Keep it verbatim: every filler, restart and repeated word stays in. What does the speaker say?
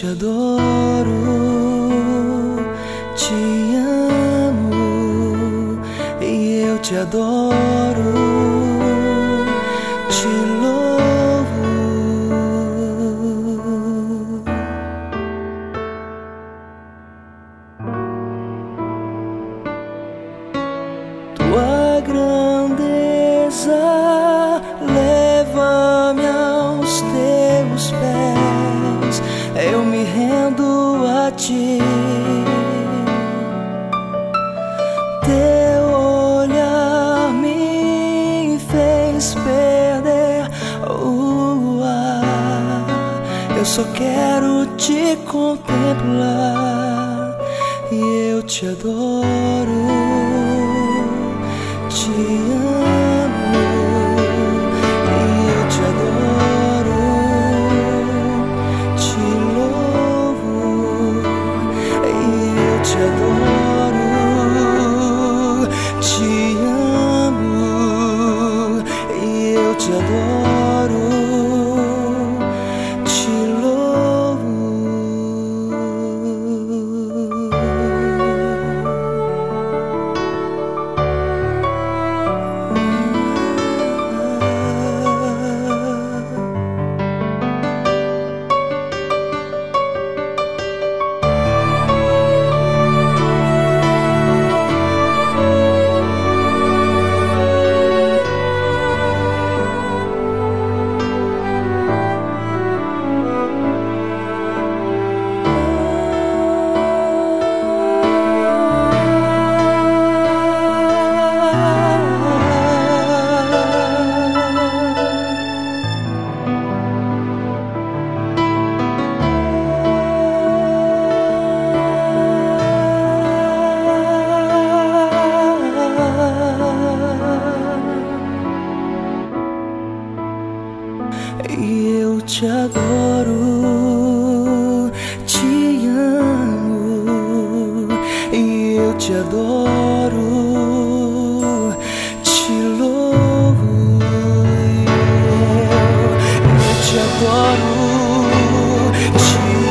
te adoro, te amo e eu te adoro, te louvo. Tua grandeza leva-me aos teus pés, eu me rendo a ti. Teu olhar me fez perder o ar, eu só quero te contemplar e eu te adoro, te amo e eu te adoro, te louvo e eu te adoro, te amo e eu te adoro, te louvo. E eu te adoro, te amo e eu te adoro, te louvo. E eu, eu te adoro, te